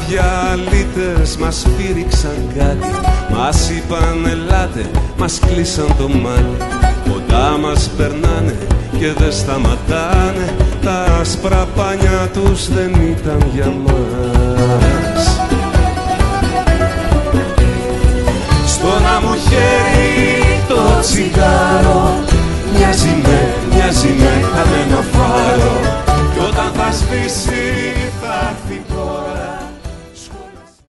βράδια αλήτες μας πήριξαν κάτι, μας είπαν ελάτε, μας κλείσαν το μάτι. Κοντά μας περνάνε και δεν σταματάνε, τα άσπρα πάνια τους δεν ήταν για μας. Στο να μου χέρι το τσιγάρο μοιάζει με χαμένο φάρο, κι όταν θα σβήσει θα έρθει